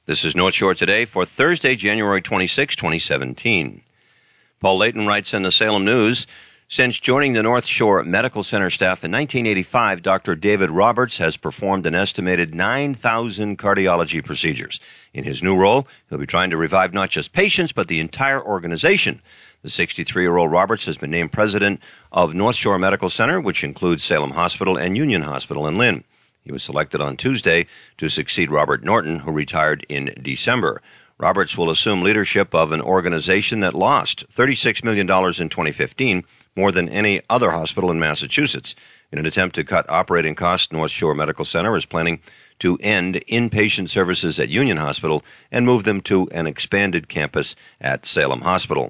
This is North Shore Today for Thursday, January 26, 2017. Paul Layton writes in the Salem News, since joining the North Shore Medical Center staff in 1985, Dr. David Roberts has performed an estimated 9,000 cardiology procedures. In his new role, he'll be trying to revive not just patients, but the entire organization. The 63-year-old Roberts has been named president of North Shore Medical Center, which includes Salem Hospital and Union Hospital in Lynn. He was selected on Tuesday to succeed Robert Norton, who retired in December. Roberts will assume leadership of an organization that lost $36 million in 2015, more than any other hospital in Massachusetts. In an attempt to cut operating costs, North Shore Medical Center is planning to end inpatient services at Union Hospital and move them to an expanded campus at Salem Hospital.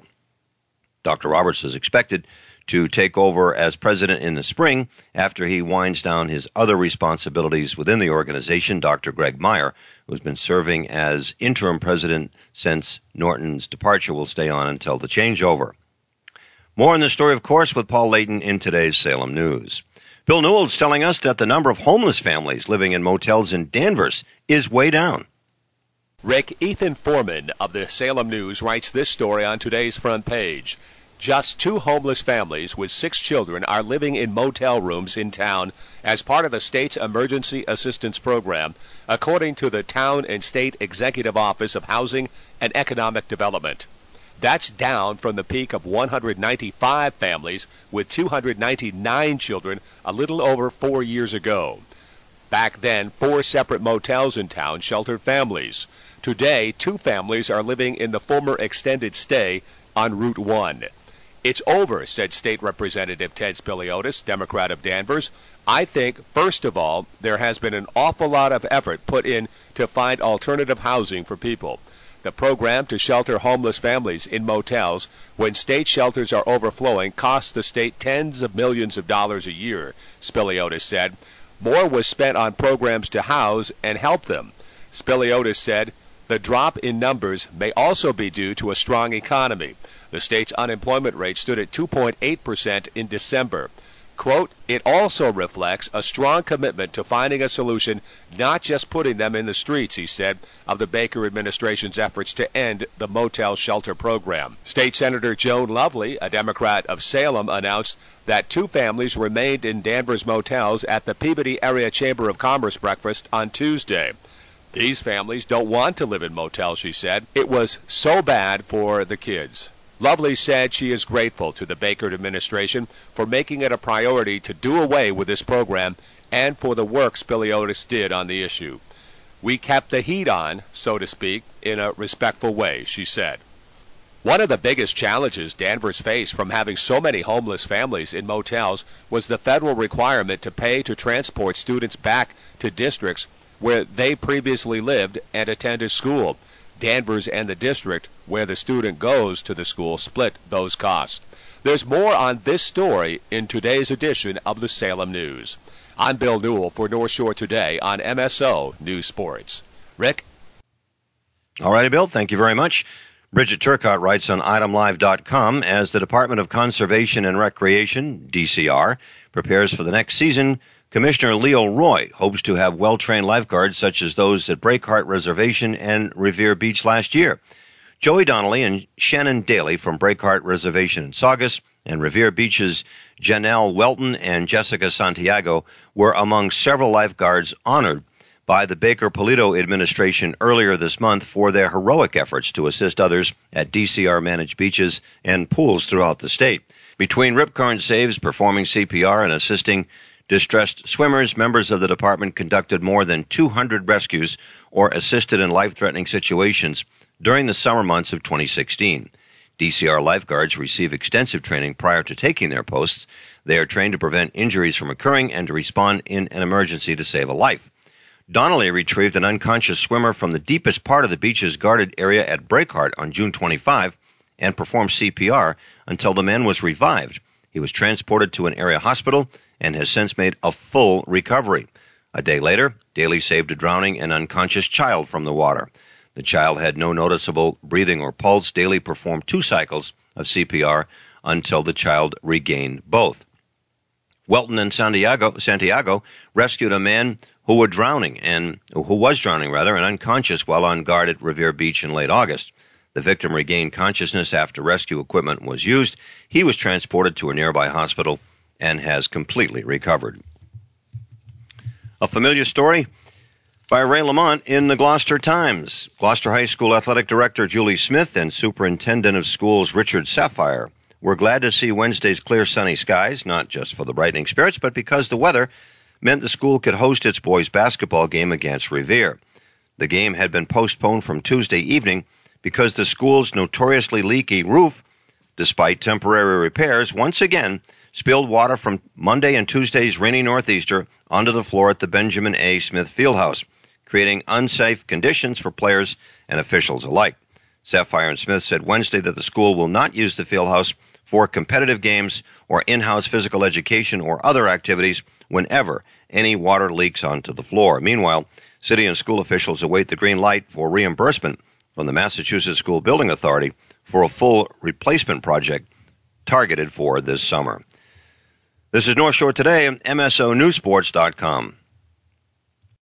Dr. Roberts is expected to take over as president in the spring after he winds down his other responsibilities within the organization. Dr. Greg Meyer, who's been serving as interim president since Norton's departure, will stay on until the changeover. More on this story, of course, with Paul Layton in today's Salem News. Bill Newell is telling us that the number of homeless families living in motels in Danvers is way down. Rick, Ethan Foreman of the Salem News writes this story on today's front page. Just 2 homeless families with 6 children are living in motel rooms in town as part of the state's emergency assistance program, according to the Town and State Executive Office of Housing and Economic Development. That's down from the peak of 195 families with 299 children a little over 4 years ago. Back then, 4 separate motels in town sheltered families. Today, 2 families are living in the former extended stay on Route 1. It's over, said State Representative Ted Spiliotis, Democrat of Danvers. I think, first of all, there has been an awful lot of effort put in to find alternative housing for people. The program to shelter homeless families in motels when state shelters are overflowing costs the state tens of millions of dollars a year, Spiliotis said. More was spent on programs to house and help them. Spiliotis said, the drop in numbers may also be due to a strong economy. The state's unemployment rate stood at 2.8% in December. Quote, it also reflects a strong commitment to finding a solution, not just putting them in the streets, he said, of the Baker administration's efforts to end the motel shelter program. State Senator Joan Lovely, a Democrat of Salem, announced that 2 families remained in Danvers motels at the Peabody Area Chamber of Commerce breakfast on Tuesday. These families don't want to live in motels, she said. It was so bad for the kids. Lovely said she is grateful to the Baker administration for making it a priority to do away with this program and for the work Spiliotis did on the issue. We kept the heat on, so to speak, in a respectful way, she said. One of the biggest challenges Danvers faced from having so many homeless families in motels was the federal requirement to pay to transport students back to districts where they previously lived and attended school. Danvers and the district where the student goes to the school split those costs. There's more on this story in today's edition of the Salem News. I'm Bill Newell for North Shore Today on MSO News Sports. Rick? All righty, Bill. Thank you very much. Bridget Turcott writes on itemlive.com, as the Department of Conservation and Recreation, DCR, prepares for the next season, Commissioner Leo Roy hopes to have well-trained lifeguards such as those at Breakheart Reservation and Revere Beach last year. Joey Donnelly and Shannon Daly from Breakheart Reservation in Saugus and Revere Beach's Janelle Welton and Jessica Santiago were among several lifeguards honored by the Baker-Polito administration earlier this month for their heroic efforts to assist others at DCR-managed beaches and pools throughout the state. Between rip current saves, performing CPR, and assisting distressed swimmers, members of the department conducted more than 200 rescues or assisted in life-threatening situations during the summer months of 2016. DCR lifeguards receive extensive training prior to taking their posts. They are trained to prevent injuries from occurring and to respond in an emergency to save a life. Donnelly retrieved an unconscious swimmer from the deepest part of the beach's guarded area at Breakheart on June 25 and performed CPR until the man was revived. He was transported to an area hospital and has since made a full recovery. A day later, Daly saved a drowning and unconscious child from the water. The child had no noticeable breathing or pulse. Daly performed 2 cycles of CPR until the child regained both. Welton and Santiago rescued a man who was drowning and unconscious while on guard at Revere Beach in late August. The victim regained consciousness after rescue equipment was used. He was transported to a nearby hospital and has completely recovered. A familiar story by Ray Lamont in the Gloucester Times. Gloucester High School Athletic Director Julie Smith and Superintendent of Schools Richard Sapphire were glad to see Wednesday's clear sunny skies, not just for the brightening spirits, but because the weather meant the school could host its boys' basketball game against Revere. The game had been postponed from Tuesday evening because the school's notoriously leaky roof, despite temporary repairs, once again spilled water from Monday and Tuesday's rainy northeaster onto the floor at the Benjamin A. Smith Fieldhouse, creating unsafe conditions for players and officials alike. Sapphire and Smith said Wednesday that the school will not use the Fieldhouse for competitive games or in-house physical education or other activities whenever any water leaks onto the floor. Meanwhile, city and school officials await the green light for reimbursement from the Massachusetts School Building Authority for a full replacement project targeted for this summer. This is North Shore Today, MSONewsports.com.